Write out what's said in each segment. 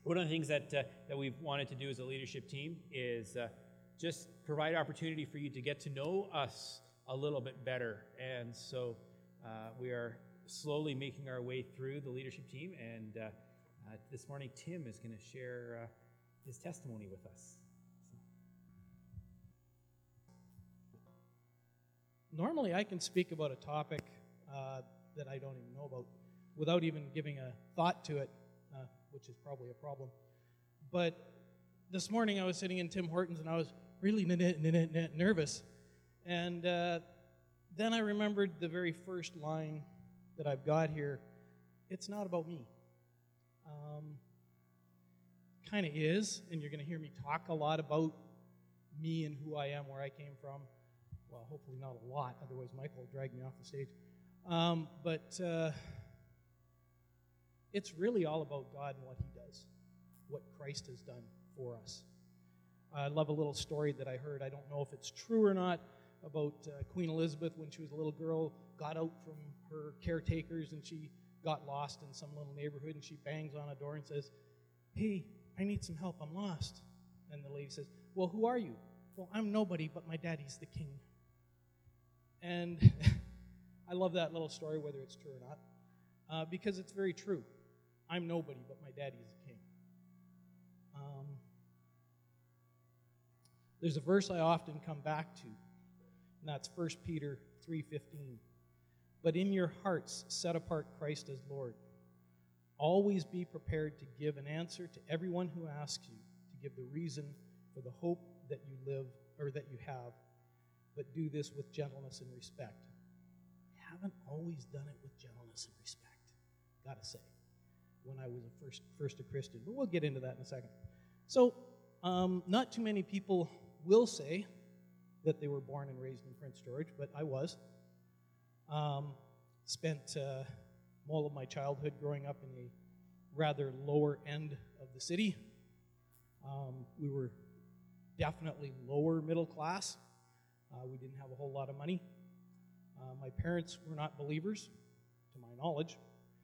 One of the things that we've wanted to do as a leadership team is just provide opportunity for you to get to know us a little bit better. And so we are slowly making our way through the leadership team. And this morning, Tim is going to share his testimony with us. Normally, I can speak about a topic that I don't even know about without even giving a thought to it, which is probably a problem. But this morning, I was sitting in Tim Hortons, and I was really nervous. And then I remembered the very first line that I've got here. It's not about me. Kind of is, and you're going to hear me talk a lot about me and who I am, where I came from. Well, hopefully not a lot, otherwise Michael will drag me off the stage. But it's really all about God and what He does, what Christ has done for us. I love a little story that I heard. I don't know if it's true or not, about Queen Elizabeth when she was a little girl, got out from her caretakers and she got lost in some little neighborhood, and she bangs on a door and says, "Hey, I need some help, I'm lost." And the lady says, "Well, who are you?" "Well, I'm nobody, but my daddy's the king." And I love that little story, whether it's true or not, because it's very true. I'm nobody, but my daddy is the king. There's a verse I often come back to, and that's 1 Peter 3:15. "But in your hearts set apart Christ as Lord. Always be prepared to give an answer to everyone who asks you, to give the reason for the hope that you live or that you have, but do this with gentleness and respect." I haven't always done it with gentleness and respect, gotta say, when I was first a Christian. But we'll get into that in a second. So, not too many people will say that they were born and raised in Prince George, but I was. Spent all of my childhood growing up in a rather lower end of the city. We were definitely lower middle class. We didn't have a whole lot of money. My parents were not believers, to my knowledge.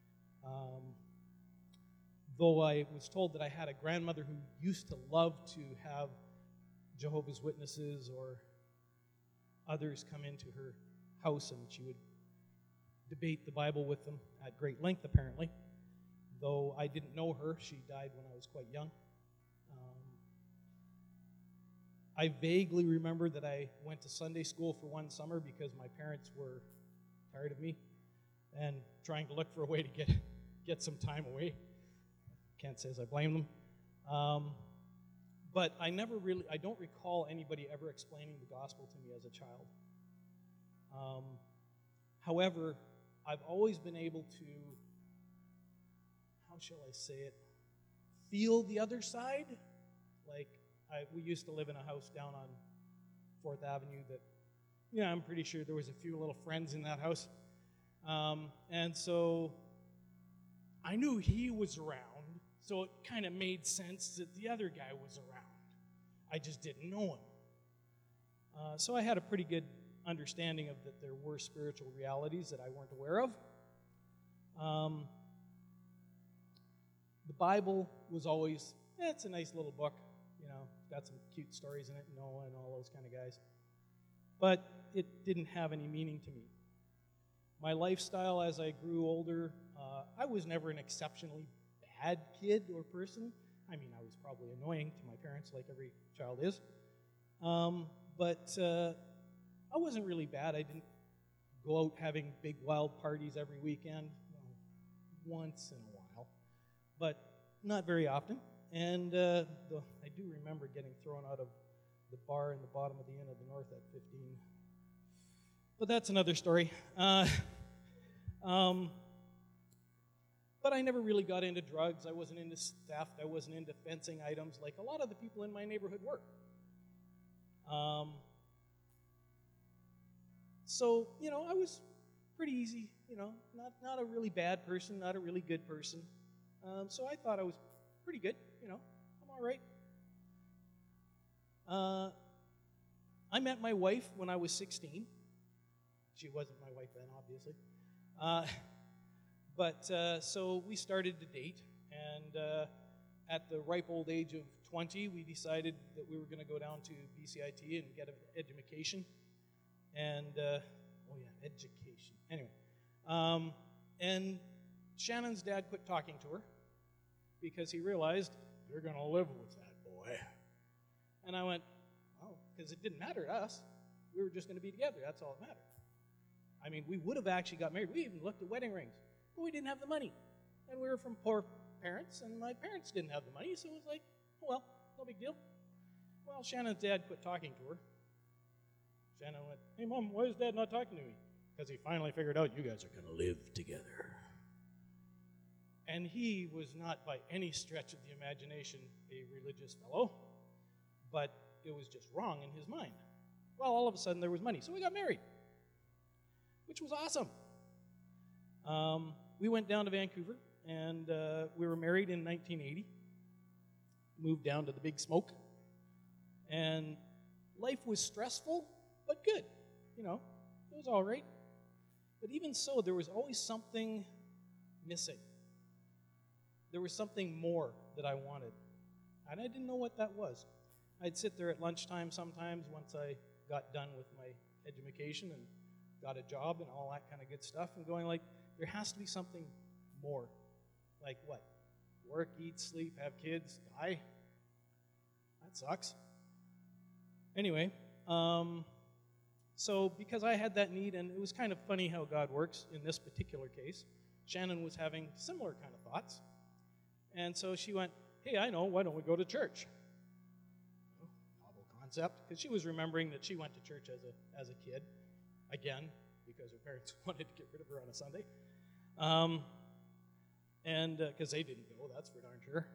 Though I was told that I had a grandmother who used to love to have Jehovah's Witnesses or others come into her house, and she would debate the Bible with them at great length, apparently. Though I didn't know her, she died when I was quite young. I vaguely remember that I went to Sunday school for one summer because my parents were tired of me and trying to look for a way to get some time away. Can't say as I blame them. But I don't recall anybody ever explaining the gospel to me as a child. However, I've always been able to, how shall I say it, feel the other side. Like, we used to live in a house down on 4th Avenue that, I'm pretty sure there was a few little friends in that house. And so I knew he was around, so it kind of made sense that the other guy was around. I just didn't know him. So I had a pretty good understanding of that there were spiritual realities that I weren't aware of. The Bible was always, it's a nice little book. It's got some cute stories in it, Noah and all those kind of guys. But it didn't have any meaning to me. My lifestyle as I grew older, I was never an exceptionally bad kid or person. I mean, I was probably annoying to my parents like every child is. But I wasn't really bad. I didn't go out having big wild parties every weekend. Once in a while. But not very often. And I do remember getting thrown out of the bar in the bottom of the Inn of the North at 15. But that's another story. But I never really got into drugs. I wasn't into theft. I wasn't into fencing items like a lot of the people in my neighborhood were. So, I was pretty easy, not a really bad person, not a really good person. So I thought I was pretty good, I'm all right. I met my wife when I was 16. She wasn't my wife then, obviously. But so we started to date, and at the ripe old age of 20, we decided that we were going to go down to BCIT and get an education. And, education. Anyway. And Shannon's dad quit talking to her because he realized, you're going to live with that boy. And I went, well, because it didn't matter to us. We were just going to be together. That's all that mattered. I mean, we would have actually got married. We even looked at wedding rings. But we didn't have the money. And we were from poor parents, and my parents didn't have the money, so it was like, oh, well, no big deal. Well, Shannon's dad quit talking to her. Shannon went, hey, Mom, why is Dad not talking to me? Because he finally figured out you guys are going to live together. And he was not by any stretch of the imagination a religious fellow, but it was just wrong in his mind. Well, all of a sudden there was money, so we got married, which was awesome. We went down to Vancouver, and we were married in 1980. Moved down to the Big Smoke, and life was stressful, but good. You know, it was all right. But even so, there was always something missing. There was something more that I wanted, and I didn't know what that was. I'd sit there at lunchtime sometimes once I got done with my education and got a job and all that kind of good stuff, and going like, there has to be something more. Like what? Work, eat, sleep, have kids, die? That sucks. Anyway, so because I had that need, and it was kind of funny how God works in this particular case, Shannon was having similar kind of thoughts. And so she went, hey, I know, why don't we go to church? Novel concept, because she was remembering that she went to church as a kid, again, because her parents wanted to get rid of her on a Sunday. And because they didn't go, that's for darn sure.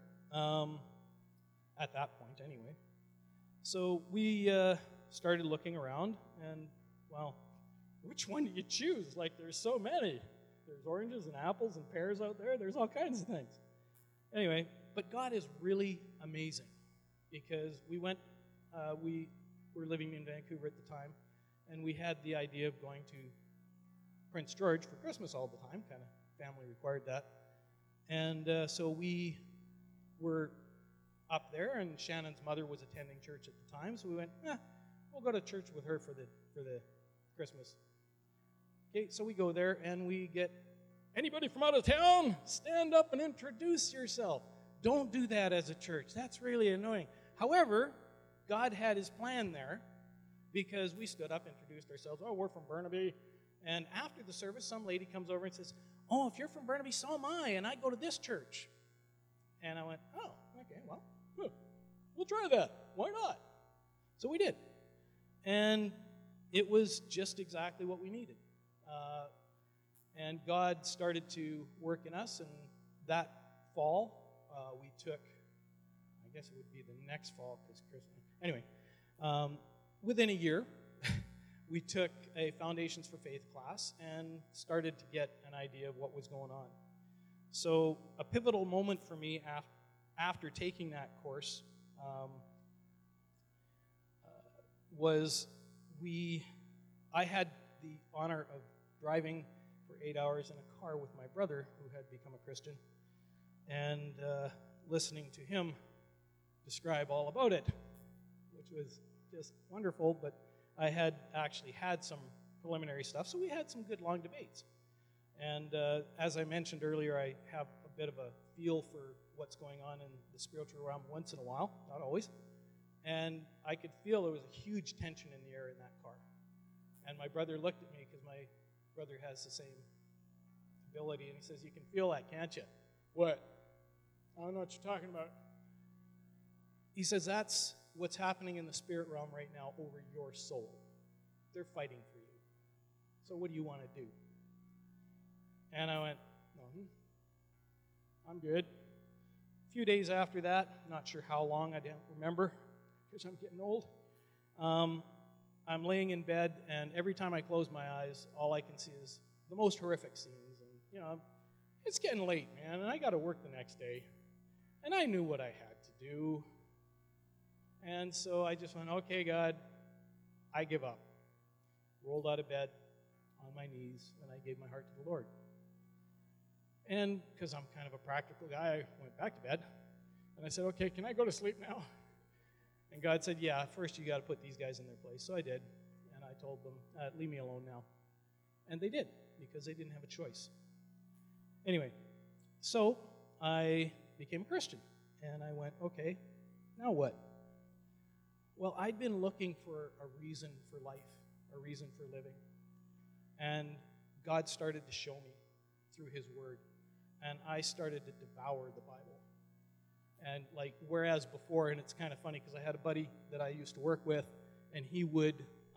At that point, anyway. So we started looking around, and, well, which one do you choose? Like, there's so many. There's oranges and apples and pears out there. There's all kinds of things. Anyway, but God is really amazing, because we went, we were living in Vancouver at the time, and we had the idea of going to Prince George for Christmas all the time. Kind of family required that. And so we were up there, and Shannon's mother was attending church at the time, so we went, we'll go to church with her for the Christmas. Okay, so we go there, and we get, anybody from out of town, stand up and introduce yourself. Don't do that as a church. That's really annoying. However, God had his plan there, because we stood up, introduced ourselves. Oh, we're from Burnaby. And after the service, some lady comes over and says, oh, if you're from Burnaby, so am I, and I go to this church. And I went, oh, okay, well, we'll try that. Why not? So we did. And it was just exactly what we needed. And God started to work in us, and that fall, we took, I guess it would be the next fall, because Christmas. Anyway, within a year, we took a Foundations for Faith class and started to get an idea of what was going on. So a pivotal moment for me after taking that course was I had the honor of driving for 8 hours in a car with my brother, who had become a Christian, and listening to him describe all about it, which was just wonderful. But I had actually had some preliminary stuff, so we had some good long debates. And as I mentioned earlier, I have a bit of a feel for what's going on in the spiritual realm once in a while, not always. And I could feel there was a huge tension in the air in that car. And my brother looked at me, because my brother has the same ability, and he says, you can feel that, can't you? What? I don't know what you're talking about. He says, that's what's happening in the spirit realm right now over your soul. They're fighting for you. So what do you want to do? And I went, I'm good. A few days after that, not sure how long, I don't remember, because I'm getting old. I'm laying in bed, and every time I close my eyes, all I can see is the most horrific scenes. And, it's getting late, man, and I got to work the next day. And I knew what I had to do. And so I just went, okay, God, I give up. Rolled out of bed on my knees, and I gave my heart to the Lord. And because I'm kind of a practical guy, I went back to bed. And I said, okay, can I go to sleep now? And God said, yeah, first you got to put these guys in their place. So I did. And I told them, leave me alone now. And they did, because they didn't have a choice. Anyway, so I became a Christian. And I went, okay, now what? Well, I'd been looking for a reason for life, a reason for living. And God started to show me through His Word. And I started to devour the Bible. And like, whereas before, and it's kind of funny because I had a buddy that I used to work with, and he would,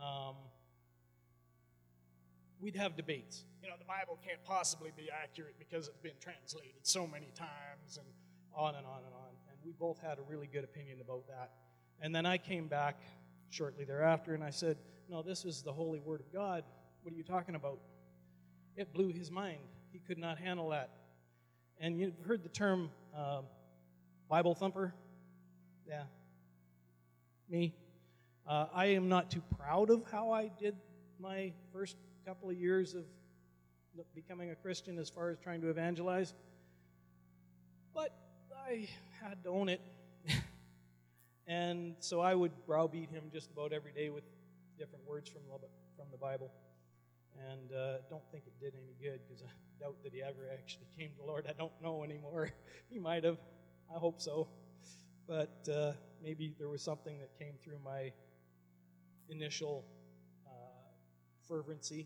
we'd have debates. You know, the Bible can't possibly be accurate because it's been translated so many times, and on and on and on. And we both had a really good opinion about that. And then I came back shortly thereafter, and I said, no, this is the holy Word of God. What are you talking about? It blew his mind. He could not handle that. And you've heard the term Bible thumper? Yeah. Me. I am not too proud of how I did my first couple of years of becoming a Christian as far as trying to evangelize. But I had to own it. And so I would browbeat him just about every day with different words from the Bible. And don't think it did any good, because I doubt that he ever actually came to the Lord. I don't know anymore. He might have. I hope so. But maybe there was something that came through my initial fervency.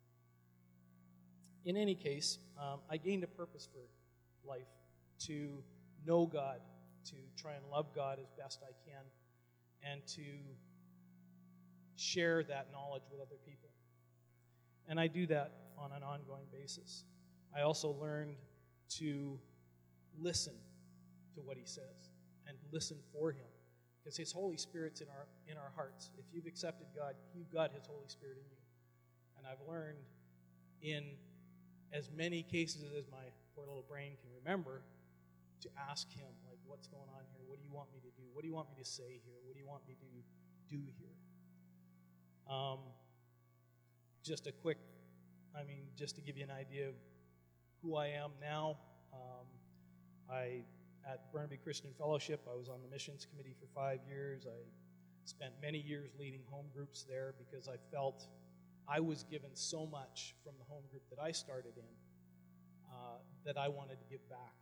In any case, I gained a purpose for life, to know God, to try and love God as best I can, and to share that knowledge with other people. And I do that on an ongoing basis. I also learned to listen to what He says and listen for Him, because His Holy Spirit's in our hearts. If you've accepted God, you've got His Holy Spirit in you. And I've learned, in as many cases as my poor little brain can remember, to ask Him, like, what's going on here? What do you want me to do? What do you want me to say here? What do you want me to do here? Just to give you an idea of who I am now, at Burnaby Christian Fellowship, I was on the missions committee for 5 years. I spent many years leading home groups there because I felt I was given so much from the home group that I started in that I wanted to give back.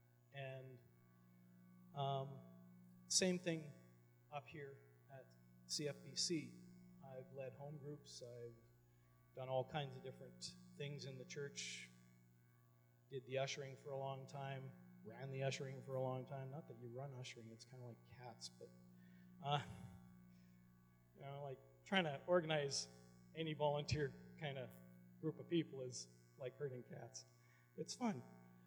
And same thing up here at CFBC. I've led home groups. I've done all kinds of different things in the church. Did the ushering for a long time. Ran the ushering for a long time. Not that you run ushering, it's kind of like cats, but like trying to organize any volunteer kind of group of people is like herding cats. It's fun.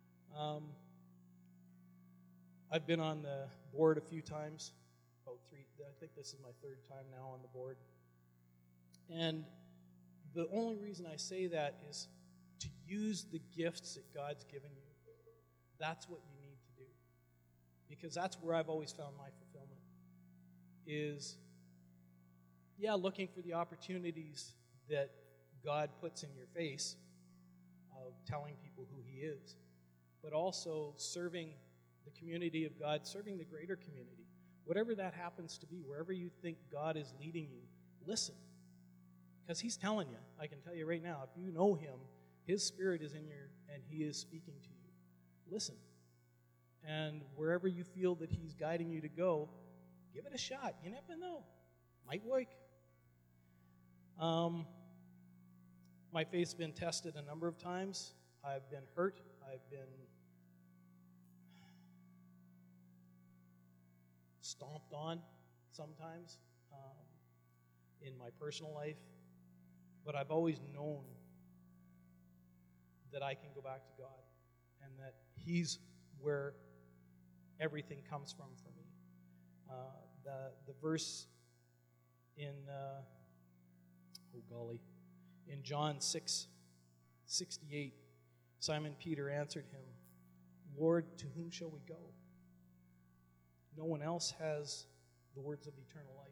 I've been on the board a few times, about 3. I think this is my 3rd time now on the board. And the only reason I say that is to use the gifts that God's given you. That's what you need to do. Because that's where I've always found my fulfillment. Is, looking for the opportunities that God puts in your face of telling people who He is, but also serving the community of God, serving the greater community. Whatever that happens to be, wherever you think God is leading you, listen. Because He's telling you. I can tell you right now, if you know Him, His Spirit is in you and He is speaking to you. Listen. And wherever you feel that He's guiding you to go, give it a shot. You never know. Might work. My faith's been tested a number of times. I've been hurt. I've been stomped on sometimes in my personal life. But I've always known that I can go back to God and that He's where everything comes from for me. The verse in in John 6:68, Simon Peter answered Him, Lord, to whom shall we go? No one else has the words of eternal life.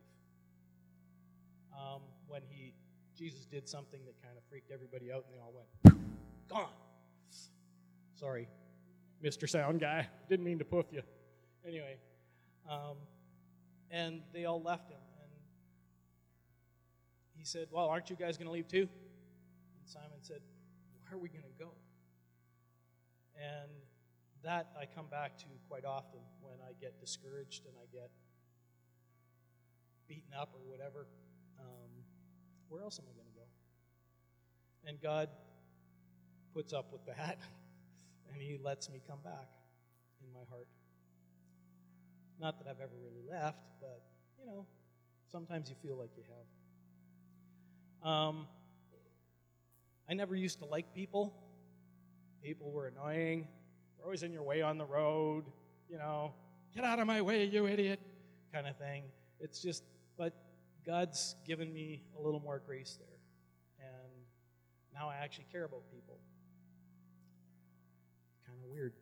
When Jesus did something that kind of freaked everybody out, and they all went, gone. Sorry, Mr. Sound Guy. Didn't mean to poof you. Anyway, and they all left him. And he said, well, aren't you guys going to leave too? And Simon said, where are we going to go? And that I come back to quite often when I get discouraged and I get beaten up or whatever. Where else am I going to go? And God puts up with that, and he lets me come back in my heart. Not that I've ever really left, but, sometimes you feel like you have. I never used to like people. People were annoying. They're always in your way on the road, get out of my way, you idiot, kind of thing. It's just, but God's given me a little more grace there. And now I actually care about people. Kind of weird.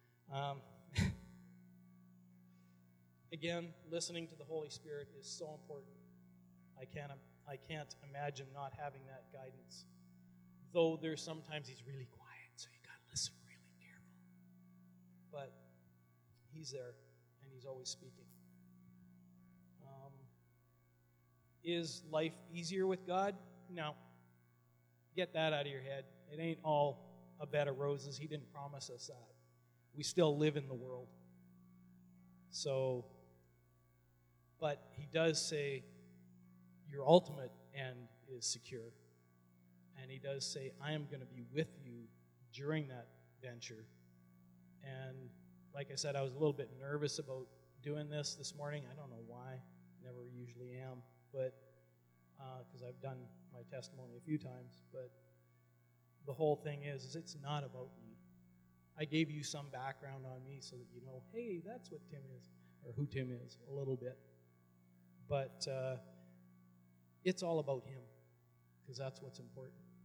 Again, listening to the Holy Spirit is so important. I can't imagine not having that guidance. Though there's sometimes he's really quiet, so you got to listen really careful. But he's there, and he's always speaking. Is life easier with God? No. Get that out of your head. It ain't all a bed of roses. He didn't promise us that. We still live in the world. So, but he does say your ultimate end is secure. And he does say, I am going to be with you during that venture. And like I said, I was a little bit nervous about doing this morning. I don't know why. Never usually am. But because I've done my testimony a few times. But the whole thing is it's not about me. I gave you some background on me so that you know, hey, that's what Tim is, or who Tim is, a little bit. But it's all about him, because that's what's important.